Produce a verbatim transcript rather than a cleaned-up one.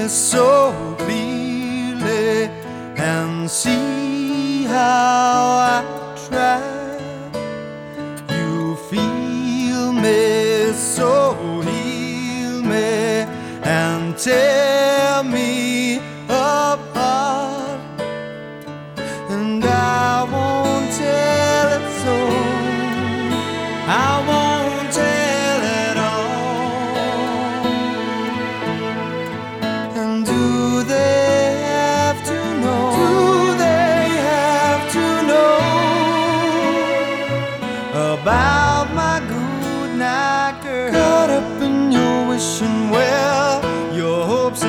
so clearly and see how I try. You feel me, so heal me and tear me apart, and I won't tell it so. I won't tell it all. And do they have to know? Do they have to know about my good night girl? Caught up in your wishing well.